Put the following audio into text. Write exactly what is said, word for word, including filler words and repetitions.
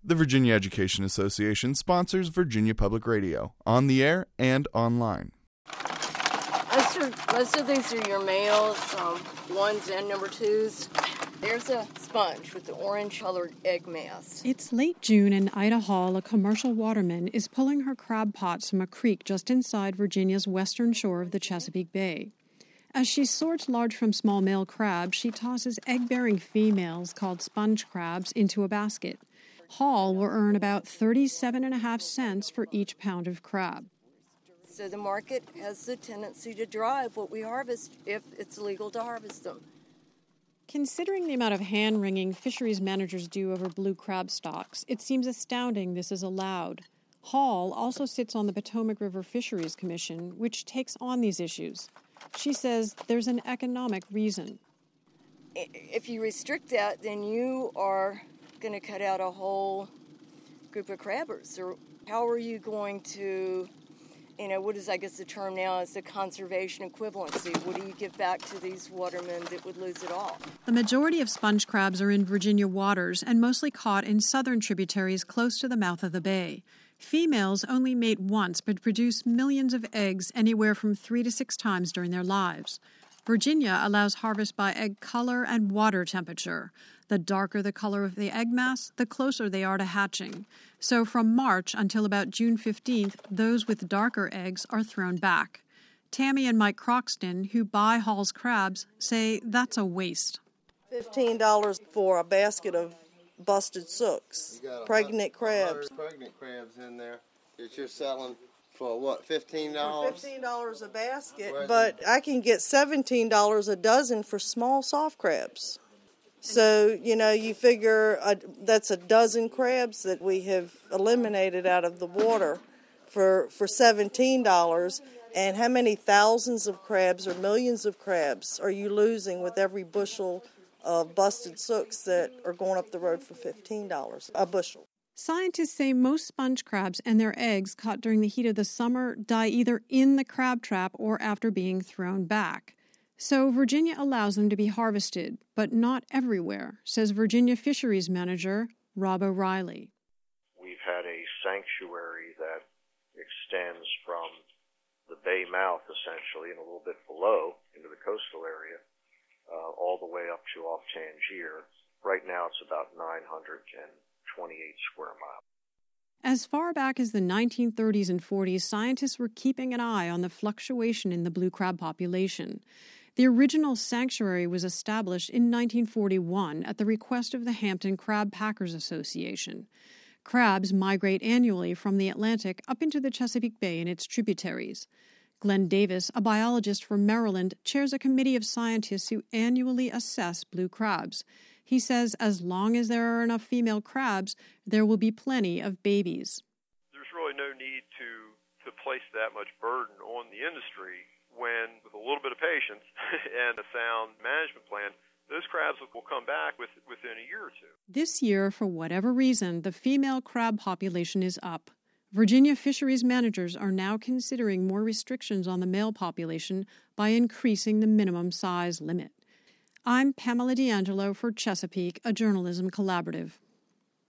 The Virginia Education Association sponsors Virginia Public Radio, on the air and online. Most of, most of these are your males, um, ones and number twos. There's a sponge with the orange-colored egg mass. It's late June, and Ida Hall, a commercial waterman, is pulling her crab pots from a creek just inside Virginia's western shore of the Chesapeake Bay. As she sorts large from small male crabs, she tosses egg-bearing females called sponge crabs into a basket. Hall will earn about thirty-seven and a half cents for each pound of crab. So the market has the tendency to drive what we harvest if it's legal to harvest them. Considering the amount of hand-wringing fisheries managers do over blue crab stocks, it seems astounding this is allowed. Hall also sits on the Potomac River Fisheries Commission, which takes on these issues. She says there's an economic reason. If you restrict that, then you are going to cut out a whole group of crabbers. Or how are you going to, you know, what is, I guess the term now is the conservation equivalency. What do you give back to these watermen that would lose it all? The majority of sponge crabs are in Virginia waters and mostly caught in southern tributaries close to the mouth of the bay. Females only mate once but produce millions of eggs anywhere from three to six times during their lives. Virginia allows harvest by egg color and water temperature. The darker the color of the egg mass, the closer they are to hatching. So from March until about June fifteenth, those with darker eggs are thrown back. Tammy and Mike Croxton, who buy Hall's crabs, say that's a waste. fifteen dollars for a basket of busted sooks, pregnant crabs. Pregnant crabs in there that you're selling for what, fifteen dollars? For fifteen dollars a basket, but I can get seventeen dollars a dozen for small soft crabs. So, you know, you figure a, that's a dozen crabs that we have eliminated out of the water for, for seventeen dollars. And how many thousands of crabs or millions of crabs are you losing with every bushel of busted sooks that are going up the road for fifteen dollars a bushel? Scientists say most sponge crabs and their eggs caught during the heat of the summer die either in the crab trap or after being thrown back. So Virginia allows them to be harvested, but not everywhere, says Virginia Fisheries Manager Rob O'Reilly. We've had a sanctuary that extends from the bay mouth, essentially, and a little bit below into the coastal area, uh, all the way up to off Tangier. Right now it's about nine hundred twenty-eight square miles. As far back as the nineteen thirties and forties, scientists were keeping an eye on the fluctuation in the blue crab population. The original sanctuary was established in nineteen forty-one at the request of the Hampton Crab Packers Association. Crabs migrate annually from the Atlantic up into the Chesapeake Bay and its tributaries. Glenn Davis, a biologist from Maryland, chairs a committee of scientists who annually assess blue crabs. He says as long as there are enough female crabs, there will be plenty of babies. There's really no need to, to place that much burden on the industry when, with a little bit of patience and a sound management plan, those crabs will come back with, within a year or two. This year, for whatever reason, the female crab population is up. Virginia fisheries managers are now considering more restrictions on the male population by increasing the minimum size limit. I'm Pamela D'Angelo for Chesapeake, a journalism collaborative.